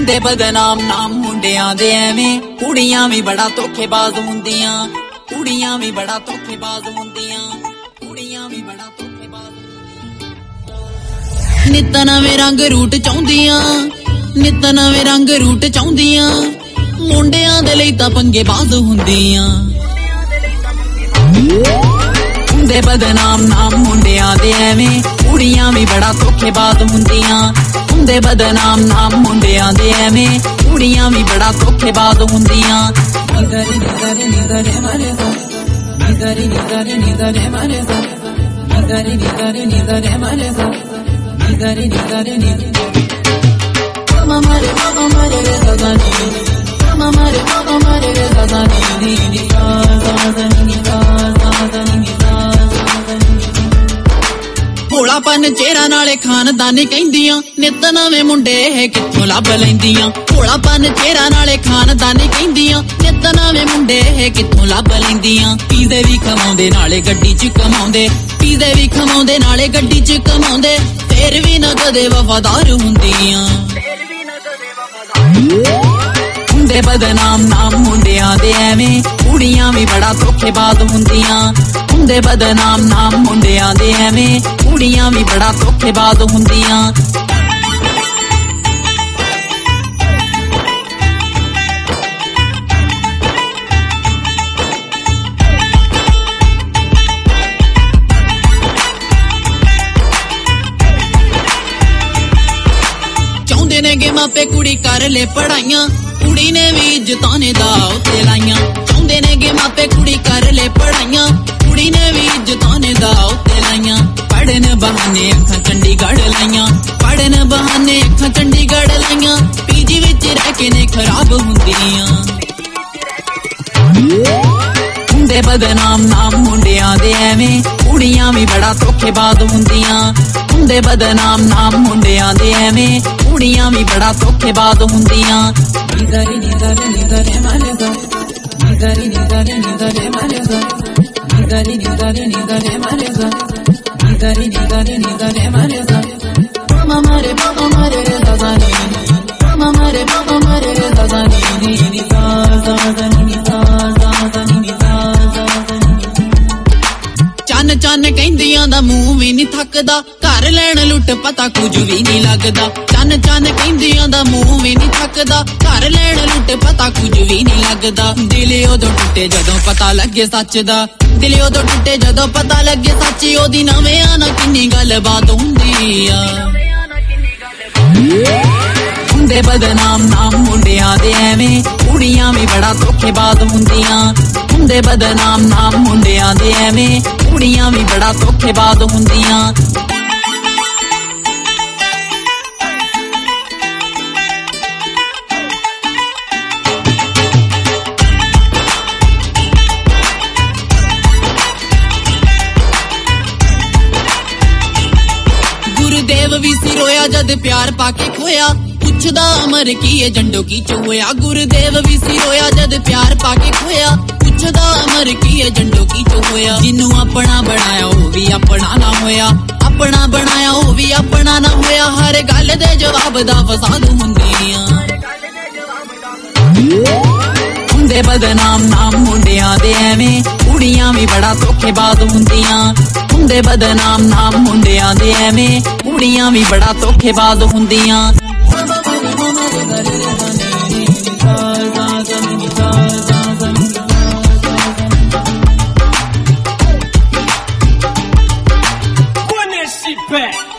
ਹੁੰਦੇ ਬਦਨਾਮ ਨਾਮ ਮੁੰਡਿਆਂ ਦੇ ਐਵੇਂ ਕੁੜੀਆਂ ਵੀ ਬੜਾ ਧੋਖੇਬਾਜ਼ ਹੁੰਦੀਆਂ ਕੁੜੀਆਂ ਵੀ ਬੜਾ ਧੋਖੇਬਾਜ਼ ਹੁੰਦੀਆਂ ਕੁੜੀਆਂ ਵੀ ਬੜਾ ਧੋਖੇਬਾਜ਼ ਹੁੰਦੀਆਂ ਨਿੱਤ ਨਵੇਂ ਰੰਗ ਰੂਟ ਚਾਹੁੰਦੀਆਂ ਨਿੱਤ ਨਵੇਂ ਰੰਗ ਰੂਟ ਚਾਹੁੰਦੀਆਂ ਮੁੰਡਿਆਂ ਦੇ ਲਈ ਤਾਂ ਪੰਗੇਬਾਜ਼ ਹੁੰਦੀਆਂ ਹੁੰਦੇ ਬਦਨਾਮ ਨਾਮ ਮੁੰਡਿਆਂ ਦੇ ਐਵੇਂ ਕੁੜੀਆਂ ਵੀ ਬੜਾ ਧੋਖੇਬਾਜ਼ ਹੁੰਦੀਆਂ ਹੁੰਦੇ ਬਦਨਾਮ ਨਾਮ ਮੁੰਡਿਆਂ ਦੇ ਐਵੇਂ ਕੁੜੀਆਂ ਵੀ ਬੜਾ ਧੋਖੇਬਾਜ਼ ਹੁੰਦੀਆਂ ਨਿਗਰੇ ਨਿਗਰੇ ਨਿਗਰੇ ਮਾਰੇ ਸਾ ਨਿਗਰੇ ਨਿਗਰੇ ਨਿਗਰੇ ਮਾਰੇ ਸਾ ਨਿਗਰੇ ਨਿਗਰੇ ਨਿਗਰੇ ਮਾਰੇ ਸਾ ਨਿਗਰੇ ਨਿਗਰੇ ਨਿਗਰੇ ਮਾਮਾ ਮਾਰੇ ਰੇ ਸਦਾ ਨੀ ਮਾਮਾ ਮਾਰੇ ਰੇ ਸਦਾ ਨੀ ਨੀ ਸਦਾ ਨੀ ਸਦਾ ਨੀ ਭੋਲਾਪਨ ਚਿਹਰਾ ਨਾਲੇ ਖਾਨਦਾਨੀ ਕਹਿੰਦੀਆਂ ਨਿੱਤ ਨਵੇਂ ਮੁੰਡੇ ਇਹ ਕਿੱਥੋਂ ਲੱਭ ਲੈਂਦੀਆਂ ਭੋਲਾਪਨ ਚਿਹਰਾ ਨਾਲੇ ਖਾਨਦਾਨੀ ਕਹਿੰਦੀਆਂ ਨਿੱਤ ਨਵੇਂ ਮੁੰਡੇ ਇਹ ਕਿੱਥੋਂ ਲੱਭ ਲੈਂਦੀਆਂ ਪੀਜ਼ੇ ਵੀ ਖਵਾਉਂਦੇ ਨਾਲੇ ਗੱਡੀ 'ਚ ਕਮਾਉਂਦੇ ਪੀਜ਼ੇ ਵੀ ਖਵਾਉਂਦੇ ਨਾਲੇ ਗੱਡੀ 'ਚ ਕਮਾਉਂਦੇ ਫੇਰ ਵੀ ਨਾ ਕਦੇ ਵਫਾਦਾਰ ਹੁੰਦੀਆਂ ਹੁੰਦੇ ਬਦਨਾਮ ਨਾਮ ਮੁੰਡਿਆਂ ਦੇ ਐਵੇਂ ਕੁੜੀਆਂ ਵੀ ਬੜਾ ਧੋਖੇਬਾਜ਼ ਹੁੰਦੀਆਂ ਹੁੰਦੇ ਬਦਨਾਮ ਨਾਮ ਮੁੰਡਿਆਂ ਦੇ ਐਵੇਂ ਕੁੜੀਆਂ ਵੀ ਬੜਾ ਧੋਖੇਬਾਜ਼ ਹੁੰਦੀਆਂ ਚਾਹੁੰਦੇ ਨੇਗੇ ਮਾਪੇ ਕੁੜੀ ਕਰ ਲੈ ਪੜਾਈਆਂ ਕੁੜੀ ਨੇ ਵੀ ਇੱਜ਼ਤਾਂ ਨੇ ਦਾ ਉੱਤੇ ਲਾਈਆਂ ਚਾਹੁੰਦੇ ਨੇਗੇ ਮਾਪੇ ਕੁੜੀ ਕਰ ਲੈ ਪੜਾਈਆਂ ਕੁੜੀ ਨੇ ਵੀ ਇੱਜ਼ਤਾਂ ਨੇ ਦਾ ਉੱਤੇ ਲਾਈਆਂ ਪੜਨ ਬਹਾਨੇ ਅੱਖਾਂ ਚੰਡੀਗੜ੍ਹ ਲਾਈਆਂ ਪੜਨ ਬਹਾਨੇ ਅੱਖਾਂ ਚੰਡੀਗੜ੍ਹ ਲਾਈਆਂ ਪੀਜੀ ਵਿੱਚ ਰਹਿ ਕੇ ਨੇ ਖਰਾਬ ਹੁੰਦੀਆਂ ਹੁੰਦੇ ਬਦਨਾਮ ਨਾਮ ਮੁੰਡਿਆਂ ਦੇ ਐਵੇਂ ਕੁੜੀਆਂ ਵੀ ਬੜਾ ਧੋਖੇਬਾਜ਼ ਹੁੰਦੀਆਂ ਹੁੰਦੇ ਬਦਨਾਮ ਨਾਮ ਮੁੰਡਿਆਂ ਦੇ ਐਵੇਂ ਕੁੜੀਆਂ ਵੀ ਬੜਾ ਧੋਖੇਬਾਜ਼ ਹੁੰਦੀਆਂ ਨਿਗਰੇ ਨਿਗਰੇ ਨਿਗਰੇ ਮਾਰੇ ਸਾ ਨਿਗਰੇ ਨਿਗਰੇ ਨਿਗਰੇ ਮਾਰੇ ਸਾ ਨਿਗਰੇ ਨਿਗਰੇ ਨਿਗਰੇ ਮਾਰੇ ਸਾ ਨਿਗਰੇ ਨਿਗਰੇ ਨਿਗਰੇ ਮਾਰੇ ਸਾ ਮਾਮਾ ਮਾਰੇ ਰੇ ਸਦਾ ਨੀ ਮਾਮਾ ਮਾਰੇ ਰੇ ਸਦਾ ਨੀ ਨੀ ਸਦਾ ਨੀ ਸਦਾ ਨੀ ਚੰਨ ਚੰਨ ਕਹਿੰਦੀਆਂ ਦਾ ਮੂੰਹ ਵੀ ਨਹੀਂ ਥੱਕਦਾ ਘਰ ਲੈਣ ਲੁੱਟ ਪਤਾ ਕੁਝ ਵੀ ਨਹੀਂ ਲੱਗਦਾ ਚੰਨ ਚੰਨ ਕਹਿੰਦੀਆਂ ਦਾ ਮੂੰਹ ਵੀ ਨਹੀਂ ਥੱਕਦਾ ਘਰ ਲੈਣ ਲੁੱਟ ਪਤਾ ਕੁਝ ਵੀ ਨਹੀਂ ਲੱਗਦਾ ਦਿਲ ਉਦੋਂ ਟੁੱਟੇ ਜਦੋਂ ਪਤਾ ਲੱਗੇ ਸੱਚ ਦਾ ਦਿਲ ਉਦੋਂ ਟੁੱਟੇ ਜਦੋਂ ਪਤਾ ਲੱਗੇ ਸੱਚੀ ਉਹਦੀ ਨਵਿਆਂ ਨਾਲ ਕਿੰਨੀ ਗੱਲਬਾਤ ਹੁੰਦੀ ਆ ਹੁੰਦੇ ਬਦਨਾਮ ਨਾਮ ਮੁੰਡਿਆਂ ਦੇ ਐਵੇਂ ਕੁੜੀਆਂ ਵੀ ਬੜਾ ਧੋਖੇਬਾਜ਼ ਹੁੰਦੀਆਂ ਹੁੰਦੇ ਬਦਨਾਮ ਨਾਮ ਮੁੰਡਿਆਂ ਦੇ ਐਵੇਂ ਕੁੜੀਆਂ ਵੀ ਬੜਾ ਧੋਖੇਬਾਜ਼ ਹੁੰਦੀਆਂ ਗੁਰਦੇਵ ਵੀ ਸੀ ਰੋਇਆ ਜਦ ਪਿਆਰ ਪਾ ਕੇ ਖੋਇਆ ਪੁੱਛਦਾ ਅਮਰ ਕੀ ਏ ਜੰਡੋ ਕੀ ਚ ਹੋਇਆ ਗੁਰਦੇਵ ਵੀ ਸੀ ਰੋਇਆ ਜਦ ਪਿਆਰ ਪਾ ਕੇ ਖੋਇਆ ਪੁੱਛਦਾ ਅਮਰ ਕੀ ਏ ਜੰਡੋ ਕੀ ਚ ਹੋਇਆ ਜਿਹਨੂੰ ਆਪਣਾ ਬਣਾਇਆ ਉਹ ਵੀ ਆਪਣਾ ਨਾ ਹੋਇਆ ਆਪਣਾ ਬਣਾਇਆ ਉਹ ਵੀ ਆਪਣਾ ਨਾ ਹੋਇਆ ਹਰ ਗੱਲ ਦੇ ਜਵਾਬ ਦਾ ਫਸਾਦ ਹੁੰਦੀਆਂ ਹੁੰਦੇ ਬਦਨਾਮ ਨਾਮ ਮੁੰਡਿਆਂ ਦੇ ਐਵੇਂ ਕੁੜੀਆਂ ਵੀ ਬੜਾ ਧੋਖੇਬਾਜ਼ ਹੁੰਦੀਆਂ ਹੁੰਦੇ ਬਦਨਾਮ ਨਾਮ ਮੁੰਡਿਆਂ ਦੇ ਐਵੇਂ ਕੁੜੀਆਂ ਵੀ ਬੜਾ ਧੋਖੇਬਾਜ਼ ਹੁੰਦੀਆਂ Run that shit back.